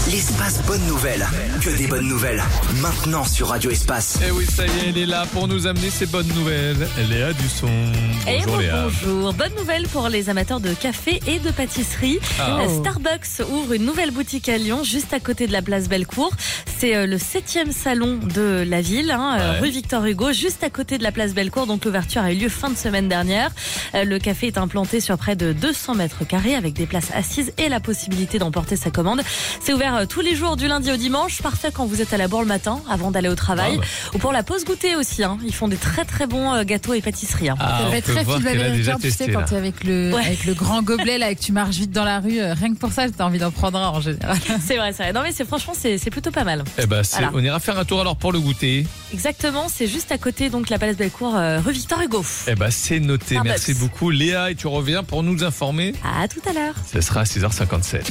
L'espace bonne nouvelle. Que des bonnes nouvelles. Maintenant sur Radio Espace. Et oui, ça y est, elle est là pour nous amener ces bonnes nouvelles. Léa Dusson. Bonjour Léa. Bonjour. Bonne nouvelle pour les amateurs de café et de pâtisserie. Starbucks ouvre une nouvelle boutique à Lyon, juste à côté de la place Bellecour. C'est le 7e salon de la ville, rue Victor Hugo, juste à côté de la place Bellecour. Donc l'ouverture a eu lieu fin de semaine dernière. Le café est implanté sur près de 200 mètres carrés avec des places assises et la possibilité d'emporter sa commande. C'est ouvert tous les jours du lundi au dimanche. Parfait quand vous êtes à la bourre le matin avant d'aller au travail. Ou pour la pause goûter aussi. Ils font des très très bons gâteaux et pâtisseries. Ça fait très film américain, tu sais, quand tu es avec le grand gobelet là et que tu marches vite dans la rue. Rien que pour ça, t'as envie d'en prendre un en général. C'est vrai, c'est vrai. Non mais franchement c'est plutôt pas mal. Voilà. On ira faire un tour alors pour le goûter. Exactement, c'est juste à côté donc la place Bellecour, rue Victor Hugo. C'est noté. Starbucks. Merci beaucoup Léa et tu reviens pour nous informer. À tout à l'heure. Ce sera à 6h57.